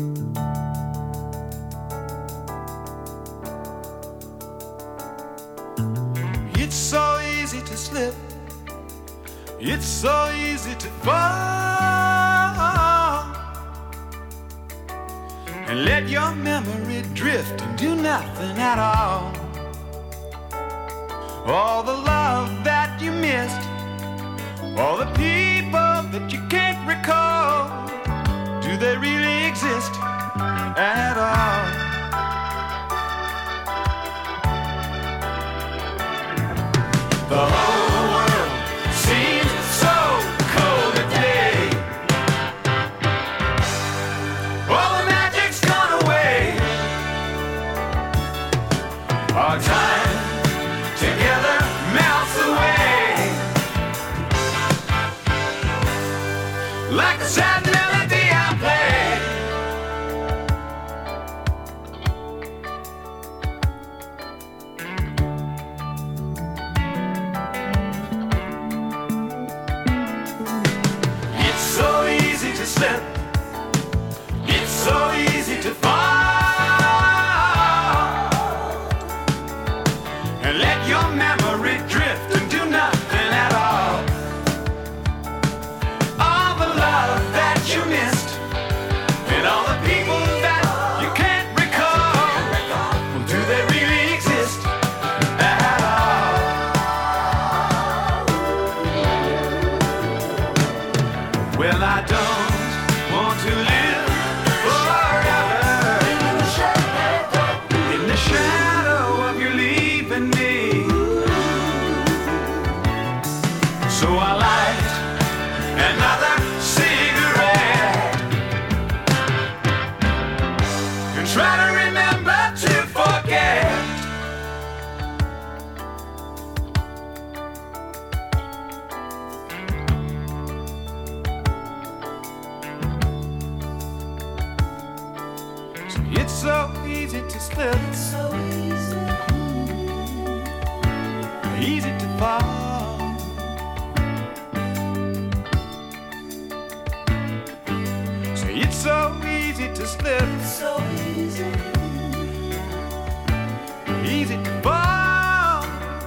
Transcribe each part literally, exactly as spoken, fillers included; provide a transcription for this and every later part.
It's so easy to slip, it's so easy to fall, and let your memory drift and do nothing at all. All the love that you missed, all the people that you can't recall, do they really exist at all? The whole world seems so cold today. All the magic's gone away. Our time together melts away like a sad melody I play. It's so easy to slip, it's so easy to fall, and let your memory drift and do nothing at all. All the love that you missed, and all the people that you can't recall, well, do they really exist at all? Well, I don't want to live forever in the shadow of your leaving me. So I light another cigarette and try to remember to forget. So it's so easy to slip, so easy, easy to fall. So it's so easy to slip, so easy, easy to fall,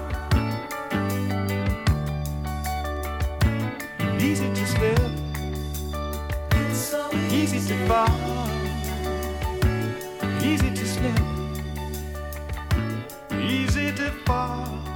easy to slip, it's so easy to fall, easy to slip, easy to fall.